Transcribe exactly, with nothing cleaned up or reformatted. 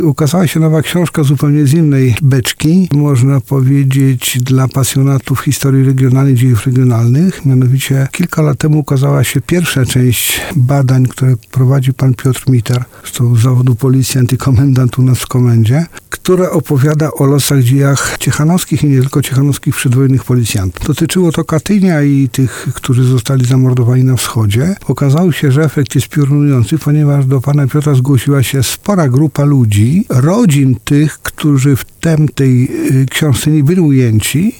Ukazała się nowa książka zupełnie z innej beczki, można powiedzieć dla pasjonatów historii regionalnej, dziejów regionalnych. Mianowicie kilka lat temu ukazała się pierwsza część badań, które prowadzi pan Piotr Miter, z zawodu policji, antykomendant u nas w komendzie, która opowiada o losach, dziejach ciechanowskich i nie tylko ciechanowskich przedwojennych policjantów. Dotyczyło to Katynia i tych, którzy zostali zamordowani na wschodzie. Okazało się, że efekt jest piorunujący, ponieważ do pana Piotra zgłosiła się spora grupa ludzi, rodzin tych, którzy w tem tej książce nie byli ujęci